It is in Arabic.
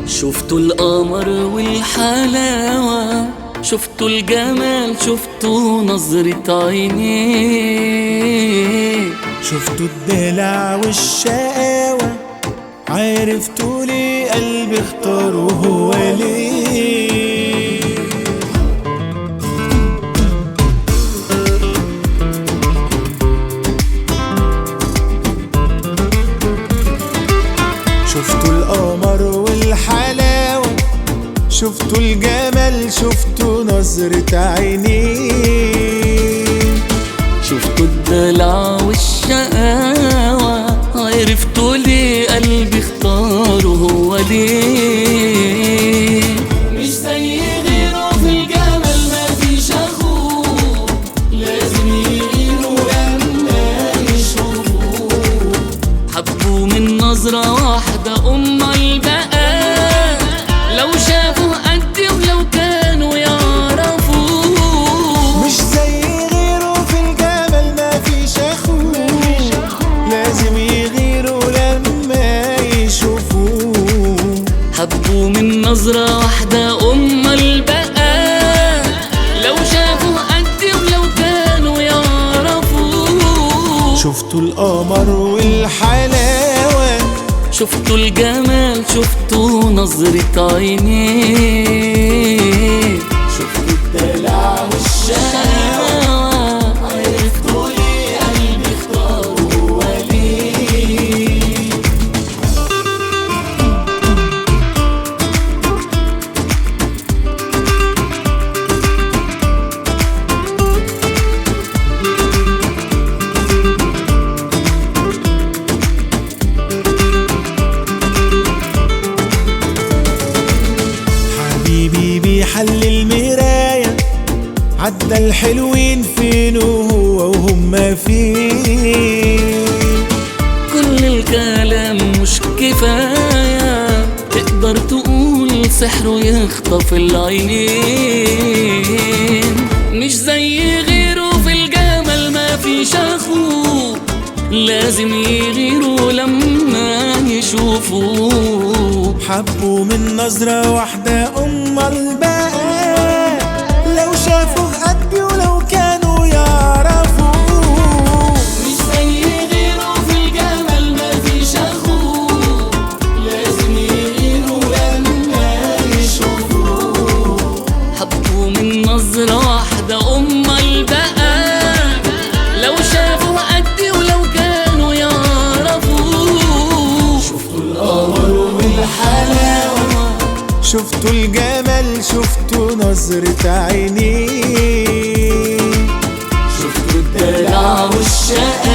شفتوا القمر والحلاوة، شفتوا الجمال، شفتوا نظرة عينيه، شفتوا الدلع والشقاوة، عرفتوا ليه قلبي اختاره هو ليه. شفتوا القمر والحلاوة، شفتوا الجمال، شفتوا نظرة عينيه، شفتوا الدلع والشقاوة، عرفتوا ليه قلبي اختاره هو ليه. مش زي غيره في الجمال مفيش اخوه، لازم يغيروا لما يشوفوه، حبوا من نظرة واحدة امال بقى، لو شافوا قدي ولو كانوا يعرفوه. مش زي غيره في الجمال مفيش اخوه، لازم يغيروا لما يشوفوه، حبوا من نظرة واحدة امال بقى، لو شافوا قدي ولو كانوا يعرفوه. شفتوا القمر والحلاوة، شفتوا الجمال، شفتوا نظرة عينيه، شفتوا الدلع والشقاوة، عرفتوا ليه قلبي اختاره هو ليه. حبيبي بيحل المراية، عدى الحلوين فين وهو وهم فين. كل الكلام مش كفاية، تقدر تقول سحره يخطف العينين. مش زي غيره في الجمال مفيش اخوه، لازم يغيروا لما يشوفوه، حبوا من نظرة واحدة امال بقى، لو شافوا قدي ولو كانوا يعرفوه. مش زي غيره في الجمال مفيش اخوه، لازم يغيروا لما يشوفوه، حبوا من نظرة واحدة امال بقى، لو شافوا قدي ولو كانوا يعرفوه. شفتوا القمر والحلاوة، شفتوا الجمال، شفتوا نظرة عينيه، شفتوا الدلع والشقاوة،